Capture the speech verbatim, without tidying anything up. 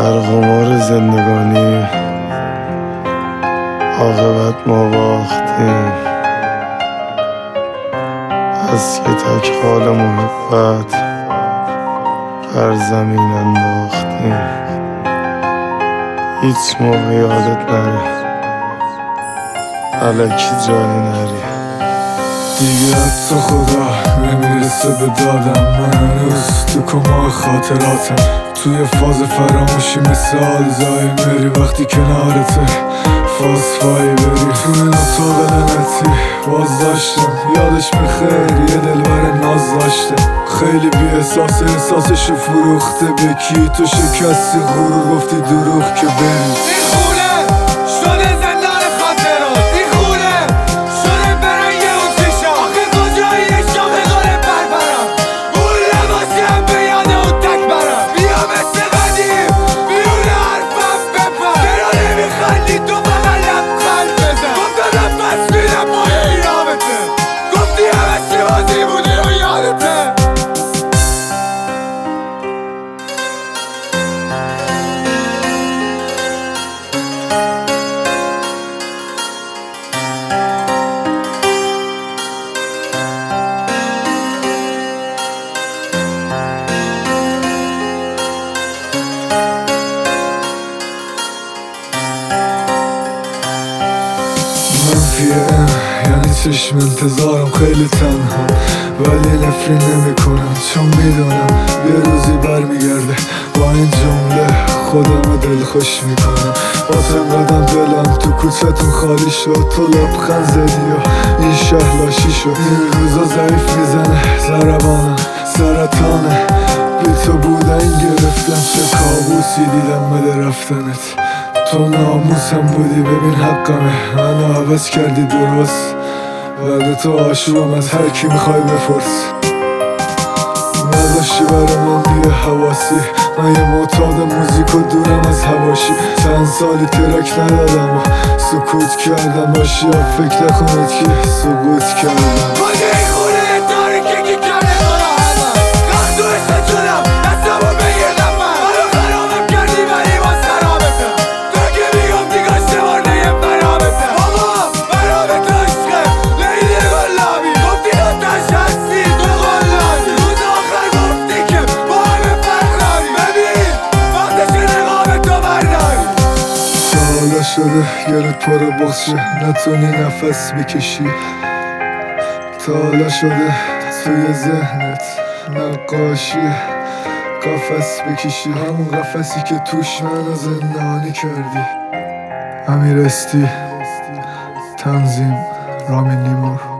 در قمار زندگانی عاقبت ما باختیم، از که تک حال محبت بر زمین انداختیم. هیچ موقع یادت نره الکی جای نری. دیگه حتی خدا نمیرسه به دادم، من هنوز تو کماه خاطراتم، توی فاز فراموشی مثل آلزای مری. وقتی کنارته فاسفایی بری توی این اتاق لعنتی باز داشتم یادش بخیر یه دلبر ناز داشتم. خیلی بی احساس احساسشو فروخته به کی، تو شکستی غرور گفتی دروغ که بری. این خونه شده زندان خاطرات، این خونه شده برنگ اون چشم. آخه کجایی شاخه گاره بربرم، اون لباسی هم به یاد اون تک برم. بیا مثل قدیم بیرون حرفم بپر، چرا نمیخندی تو بغل لبخند بزن. گفتم پس میدم مایه این رابطه، گفتی همه چی بازی بودی و یادته. منفیه یعنی چشم انتظارم خیلی تنها، ولی نفرین نمی کنم چون میدونم یه روزی برمیگرده. با این جمله خودم دلخوش میکنم. بازم قدم دلم تو کوچتون خالی شد، تو لبخند زدی و این شهر لاشی شد. این روزا ضعیف میزنه ضربانم سرطانه، بی تو بودن گرفتم چه کابوسی دیدم بده رفتنت. تو ناموسم بودی ببین حقمه، منو عوض کردی درست، بعد تو عاشقم از هر کی میخوای بپرس. نداشتی برای من دیگه حواسی، من یه معتاد موزیک و دورم از هواشی. چند سالی ترک ندادم و سکوت کردم، باشی فکر نکنید که سکوت کردم. کجا این خونه تاریکی که کرده منو همم، قرد و عشق شدم دستمو بگیردم من. منو خرابم کردی ولی باز خرابتم، تو که میگفتی گشته برده یه برابتم. بابا برابت عشقه لیلی گلابی، گفتی دوتاش هستی تو قلابی. روز آخر گفتی که با همه فرق داری، ببین وقتش نقاب تو برداری. تا حالا شده گلت پر بخشه نتونی نفس بکشی، تا حالا شده توی ذهنت نقاشی قفس بکشی، همون قفسی که توش منو زندانی کردی. امیر استی، تنظیم رامین نیمور.